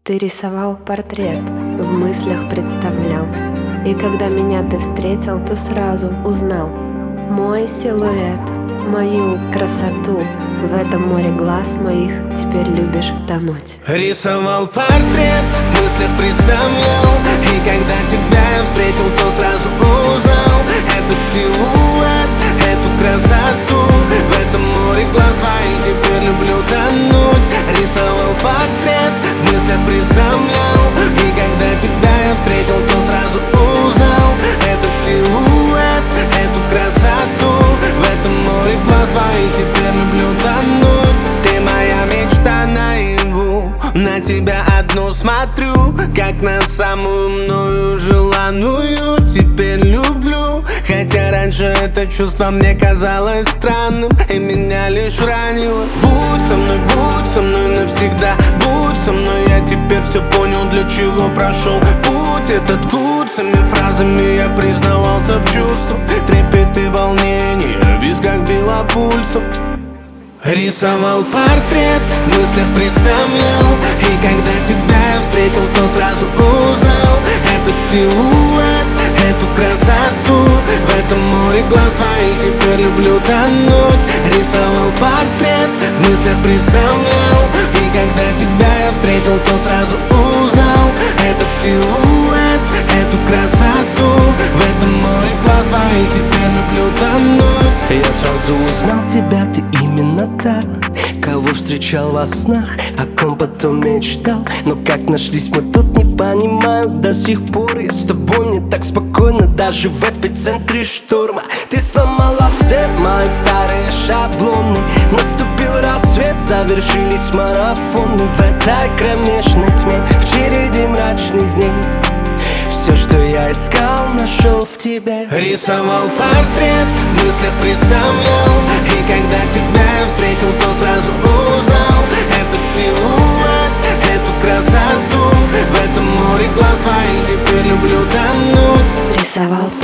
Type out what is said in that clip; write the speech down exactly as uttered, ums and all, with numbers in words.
Ты рисовал портрет, в мыслях представлял, и когда меня ты встретил, то сразу узнал мой силуэт, мою красоту. В этом море глаз моих теперь любишь тонуть. Рисовал портрет, в мыслях представлял, и когда тебя я встретил, то сразу узнал этот силуэт, эту красоту. В этом море глаз твоих теперь люблю тонуть. Рисовал портрет, в мыслях представлял, и когда тебя я встретил, то сразу узнал этот силуэт, эту красоту. В этом море глаз твоих теперь люблю тонуть. Ты моя мечта наяву, на тебя одну смотрю, как на самую мною желанную. Теперь люблю, хотя раньше это чувство мне казалось странным и меня лишь ранило. Будь со мной, будь со мной навсегда, будь со мной, я теперь все понял, для чего прошел путь этот. Куцами фразами я признавался в чувствах, трепет и волнение, в висках било пульсом. Рисовал портрет, в мыслях представлял, и когда тебя я встретил, то сразу узнал этот силуэт, эту красоту. В этом море глаз твоих теперь люблю тонуть. Рисовал портрет, в мыслях представлял, и когда тебя я встретил, то сразу узнал этот силуэт, эту красоту. В этом море глаз твоих теперь люблю тонуть. Я сразу узнал тебя, ты именно та, кого встречал во снах, о ком потом мечтал. Но как нашлись мы тут, не понимаю до сих пор. Я с тобой мне так спокойно, даже в эпицентре шторма. Ты сломала все мои старые шаблоны. Наступил рассвет, завершились марафоны. В этой кромешной тьме, в череде мрачных дней, все, что я искал, нашел в тебе. Рисовал портрет, в мыслях представлял, и когда тебя я встретил, то сразу узнал этот силуэт, эту красоту. В этом море глаз твоих теперь люблю тонуть. Рисовал